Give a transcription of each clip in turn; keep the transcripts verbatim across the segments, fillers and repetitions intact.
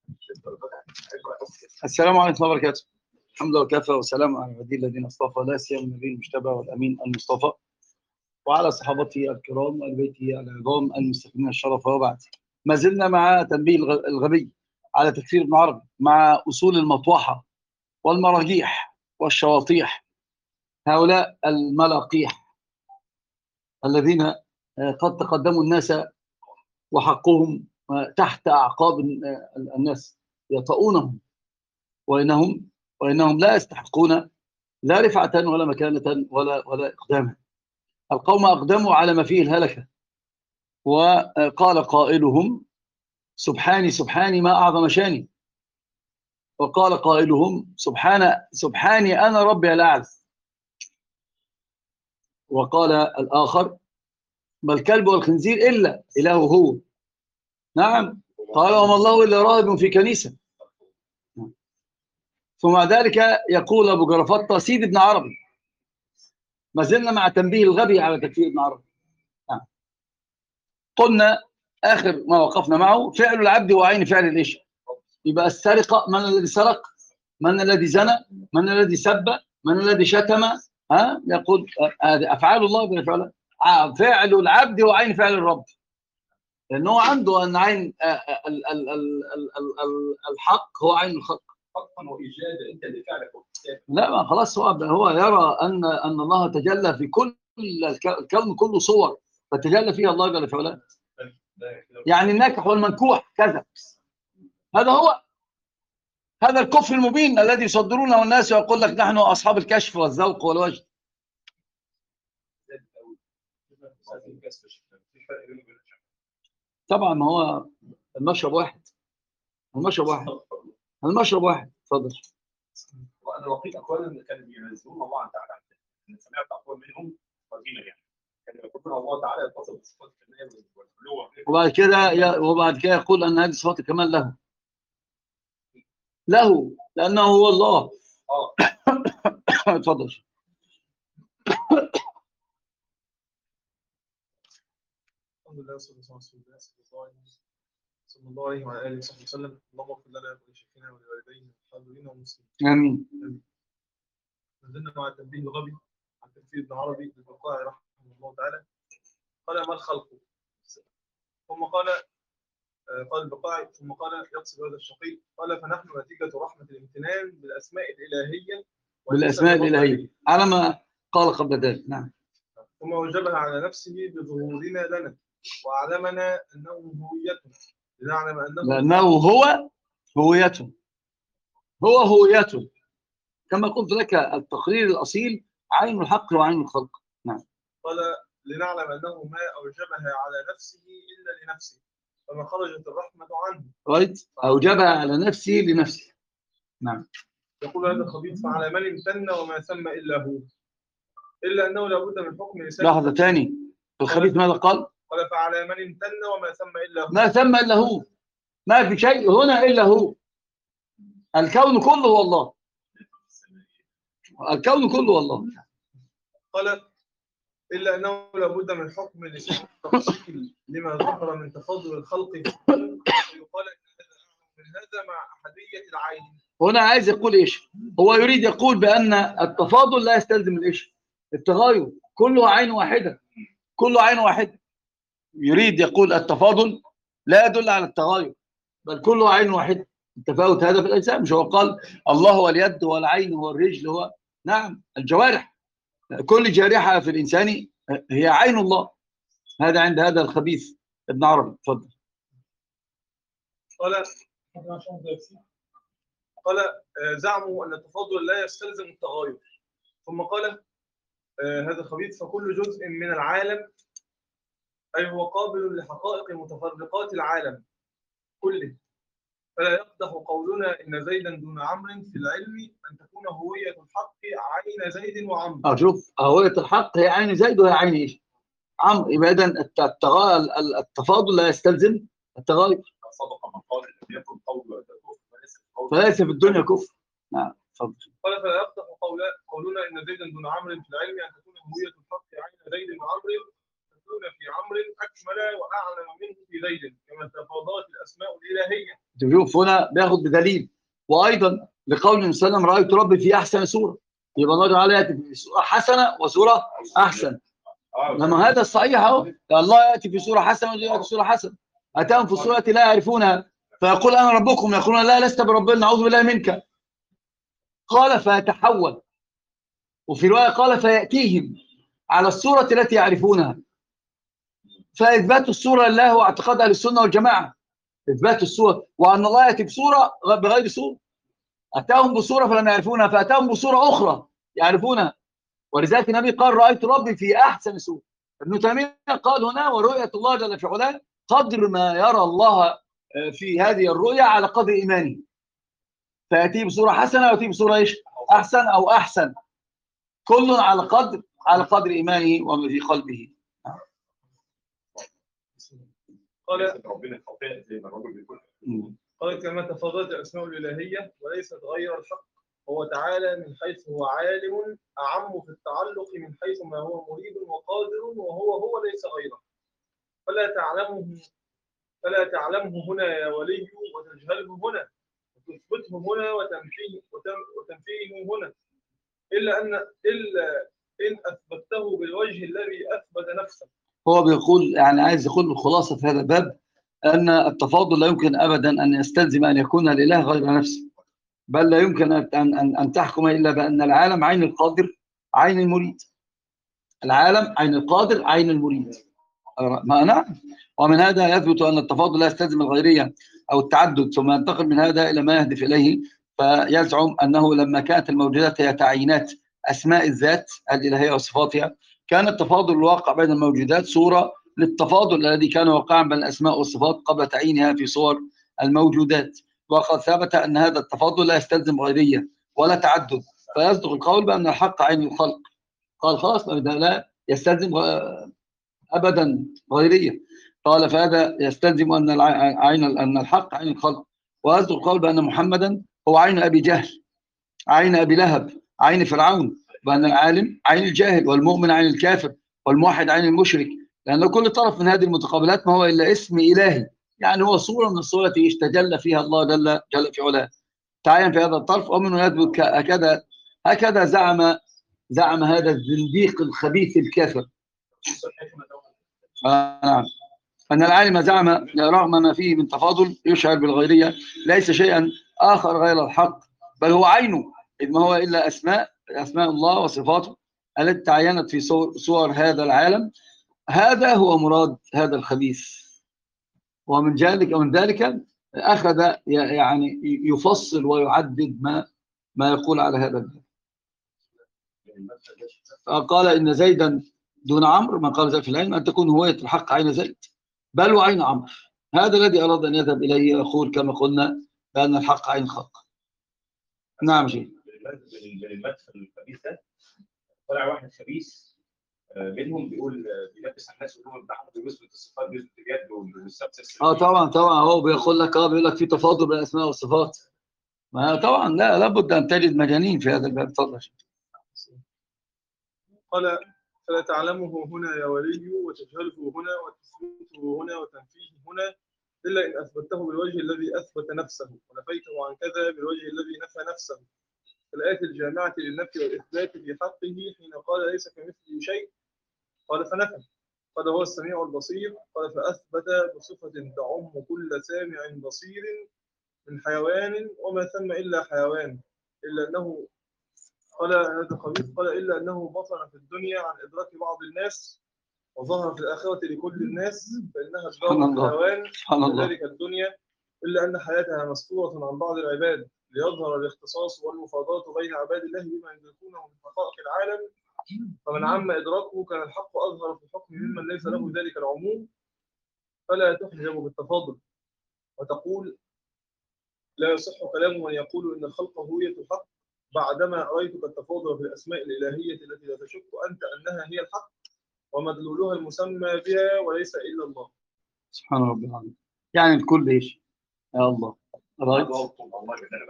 السلام عليكم ورحمة الله وبركاته. الحمد لله وكفى وسلام على عباده الذين اصطفى، لا سيما النبي المجتبى والامين المصطفى وعلى صحابته الكرام وآل بيته العظام المستقيمين الشرف. وبعد، ما زلنا مع تنبيه الغبي على تكفير ابن عربي مع اصول المطوحه والمراجيح والشواطيح، هؤلاء الملاقيح الذين قد تقدموا الناس وحقهم تحت اعقاب الناس يطؤونهم، وانهم وانهم لا يستحقون لا رفعه ولا مكانه ولا ولا اقداما. القوم اقدموا على ما فيه الهلكه، وقال قائلهم سبحاني سبحاني ما اعظم شاني، وقال قائلهم سبحان سبحاني انا ربي الاعلى، وقال الاخر ما الكلب والخنزير الا اله هو. نعم، قال وما الله الا راهب في كنيسه. ثم ذلك يقول ابو جرفطه سيد ابن عربي. ما زلنا مع تنبيه الغبي على تكفير ابن عربي. نعم. قلنا اخر ما وقفنا معه فعل العبد وعين فعل الايش. يبقى السرقه من الذي سرق، من الذي زنى، من الذي سب، من الذي شتم. ها يقول هذه افعال الله بفعل فعل العبد وعين فعل الرب، لانه عنده ان عين الحق هو عين الخلق حقا وايجادا انت اللي فعلك. لا، ما خلاص، هو هو يرى ان ان الله تجلى في كل الكون كله صور، فتجلى فيها الله جل في علاه. يعني الناكح والمنكوح كذا، هذا هو هذا الكفر المبين الذي يصدرونه الناس ويقول لك نحن اصحاب الكشف والذوق والوجد. طبعا ما هو المشرب واحد، المشرب واحد، المشرب واحد. اتفضل. وانا لقيت اقوالا كانوا بينزلون الله تعالى، سمعت اقوال منهم قديما يعني كانوا يقولون الله تعالى يتصل بصفات الكمال والعلو، وبعد كده وبعد كده يقول ان هذه صفات الكمال له له لانه هو الله. اه اتفضل. الحمد لله والصلاه والسلام على رسول الله صلى الله عليه وعلى اله وصحبه وسلم. اللهم اغفر لنا ولشيخنا ولوالدينا والحاضرين والمسلمين. امين. ما زلنا مع التنبيه الغبي عن تكفير ابن عربي البقاعي رحمه الله تعالى. قال ما الخلق؟ ثم قال قال البقاعي ثم قال يقصد هذا الشقي قال فنحن نتيجه رحمه الامتنان بالاسماء الالهيه بالاسماء الالهيه على ما قال قبل ذلك. نعم. ثم وجبها على نفسه بظهورنا لنا وأعلمنا أنه هويته لنعلم أنه لأنه هو هويته، هو هويته كما قلت لك. التقرير الأصيل عين الحق وعين الخلق. نعم. قال لنعلم أنه ما أوجبها على نفسه إلا لنفسه فما خرجت الرحمة عنه. right. أوجبها على نفسه لنفسه. نعم. يقول هذا الخبيث فعلى من امتن وما ثم إلا هو، إلا أنه لابد من حكم لسان. لحظة تاني، الخبيث ماذا قال؟ قال فعلى من امتن وما ثم إلا هو. ما ثم إلا هو، ما في شيء هنا إلا هو. الكون كله هو الله، الكون كله هو الله. قال إلا أنه لابد من حكم لسان التفصيل لما ظهر من تفاضل الخلق ويقال إن هذا من هذا مع أحدية العين. هنا عايز يقول إيش؟ هو يريد يقول بأن التفاضل لا يستلزم الإيش؟ التغاير، كله عين واحدة، كله عين واحدة. يريد يقول التفاضل لا يدل على التغاير، بل كله عين واحدة. التفاوت هذا في الأجسام، مش هو قال الله هو اليد والعين والرجل هو نعم الجوارح، كل جارحة في الإنسان هي عين الله. هذا عند هذا الخبيث ابن عربي. تفضل. قال قال زعموا أن التفاضل لا يستلزم التغاير. ثم قال هذا الخبيث فكل جزء من العالم أي هو قابل لحقائق متفرقات العالم كله، فلا يقدح قولنا إن زيدا دون عمرو في العلم أن تكون هوية الحق عين زيد وعمرو. اه شوف، هوية الحق هي عين زيد وهي عين ايش؟ عمرو. يبقى اذا التفاضل لا يستلزم التغاير. سبق من قال ان يكن قول فليس في الدنيا كفر. نعم. تفضل. قال فلا يقدح قولنا ان زيدا دون عمرو في العلم ان تكون هوية الحق عين زيد وعمرو يكون في عمرو أكمل وأعلم منه في زيد كما تفاضلت الأسماء الإلهية. تشوف هنا بياخد بدليل، وايضا لقول النبي صلى الله عليه وسلم رايت ربي في احسن سوره، يبقى الله تعالى ياتي في سوره حسنه وسوره احسن. لما هذا الصحيح اهو، الله ياتي في سوره حسنه وياتي في سوره حسنه. اتاهم في سوره لا يعرفونها فيقول انا ربكم، يقولون لا لست بربنا نعوذ بالله منك. قال فيتحول، وفي روايه قال فياتيهم على السوره التي يعرفونها. فاثبات السوره لله هو اعتقاد اهل السنه والجماعه، اثبات السوره، وان الله ياتي بسوره بغير سوره. اتاهم بصوره فلم يعرفونها، فاتاهم بصوره اخرى يعرفونها. ولذلك النبي قال رايت ربي في احسن سوره. ابن تيميه قال هنا ورؤيه الله جل في علاه قدر ما يرى الله في هذه الرؤيا على قدر ايمانه، فياتيه بصوره حسنه وياتيه بصوره ايش؟ احسن او احسن، كل على قدر على قدر ايمانه وما في قلبه. قال ربنا خطاء زي ما الرجل بيقول. قال كما تفاضلت الأسماء الإلهية وليست غير الحق، هو تعالى من حيث هو عالم أعم في التعلق من حيث ما هو مريد وقادر، وهو هو ليس غيره. فلا تعلمه فلا تعلمه هنا يا ولي وتجهله هنا، وتثبته هنا وتنفيه وتنفيه هنا، إلا أن إلا إن أثبته بالوجه الذي أثبت نفسه. هو بيقول يعني عايز يقول الخلاصة في هذا الباب أن التفاضل لا يمكن أبدا أن يستلزم أن يكون الإله غير نفسه، بل لا يمكن أن أن أن تحكم إلا بأن العالم عين القادر عين المريد. العالم عين القادر عين المريد. ما نعم. ومن هذا يثبت أن التفاضل لا يستلزم الغيرية أو التعدد، ثم ينتقل من هذا إلى ما يهدف إليه، فيزعم أنه لما كانت الموجودات هي تعيينات أسماء الذات الإلهية وصفاتها، كان التفاضل الواقع بين الموجودات صورة للتفاضل الذي كان واقعا بين الأسماء والصفات قبل تعيينها في صور الموجودات. وقد ثبت أن هذا التفاضل لا يستلزم غيرية ولا تعدد، فيصدق القول بأن الحق عين الخلق. قال خلاص لا يستلزم أبدا غيرية. قال فهذا يستلزم أن عين أن الحق عين الخلق. ويصدق القول بأن محمدا هو عين أبي جهل، عين أبي لهب، عين فرعون، بأن العالم عين الجاهل، والمؤمن عين الكافر، والموحد عين المشرك، لأن كل طرف من هذه المتقابلات ما هو إلا اسم إلهي، يعني هو صورة من الصورة استجل فيها الله جل, جل في علاه، تعين في هذا الطرف. ومنه يثبت هكذا هكذا زعم زعم هذا الزنديق الخبيث الكافر. آه نعم. أن العالم زعم رغم ما فيه من تفاضل يشعر بالغيرية ليس شيئا آخر غير الحق، بل هو عينه، إذ ما هو إلا أسماء أسماء الله وصفاته التي تعينت في صور, صور هذا العالم. هذا هو مراد هذا الخبيث. ومن ذلك ومن ذلك أخذ يعني يفصل ويعدد ما ما يقول على هذا الباب. فقال إن زيدا دون عمرو، من قال ذلك في العلم أن تكون هوية الحق عين زيد بل وعين عمرو. هذا الذي أراد أن يذهب إليه يقول كما قلنا بأن الحق عين الخلق. نعم شيء. بالمدخل الخبيث ده طلع واحد خبيث منهم بيقول بيلبس على الناس ويقول بتاعهم بيثبت الصفات بيثبت اليد والسبت. اه طبعا طبعا هو بيقول لك اه بيقول لك في تفاضل بين الاسماء والصفات. ما طبعا لا لابد ان تجد مجانين في هذا الباب. تفضل. قال فلا تعلمه هنا يا ولي وتجهله هنا وتثبته هنا وتنفيه هنا، إلا إن أثبته بالوجه الذي أثبت نفسه ونفيته عن كذا بالوجه الذي نفى نفسه. الآية الجامعة للنفي والإثبات في حقه حين قال ليس كمثله شيء قال فنفى. قال هو السميع البصير. قال فأثبت بصفة تعم كل سامع بصير من حيوان وما ثم إلا حيوان، إلا أنه قال هذا خبيث قال إلا أنه بطن في الدنيا عن إدراك بعض الناس وظهر في الآخرة لكل الناس، فإنها الدار الحيوان وذلك الدنيا، إلا أن حياتها مستورة عن بعض العباد ليظهر الاختصاص والمفاضلة بين عباد الله بما يدركونه من حقائق العالم. فمن عم إدراكه كان الحق أظهر في الحكم ممن ليس له ذلك العموم، فلا تحجب بالتفاضل وتقول لا يصح كلام من يقول إن الخلق هوية الحق بعدما رأيتك التفاضل في الأسماء الإلهية التي لا تشك أنت أنها هي الحق ومدلولها المسمى بها وليس إلا الله. سبحان ربي العظيم. يعني الكل إيش؟ يا الله رأيت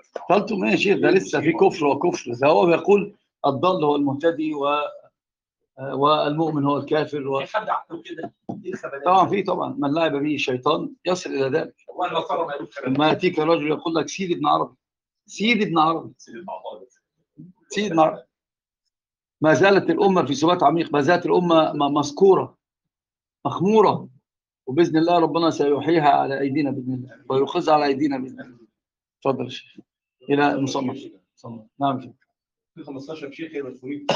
قلتم ماشي ده لسه في كفر وكفر. ده هو بيقول الضال هو المهتدي و آه، والمؤمن هو الكافر و... في حد عقله كده ايه الخبالات؟ طبعا في طبعا من لعب به الشيطان يصل الى ذلك. والله النصارى ما قالوا الكلام لما ياتيك رجل يقول لك سيدي ابن عربي، سيدي ابن عربي، سيد العطاء. سيدي ابن عربي. ما زالت الامه في سبات عميق، ما زالت الامه م- مذكوره مخموره، وباذن الله ربنا سيحييها على ايدينا باذن الله ويخذها على ايدينا باذن الله. اتفضل يا شيخ الى المصنف. نعم شيخ. في خمستاشر شيخ مسؤولين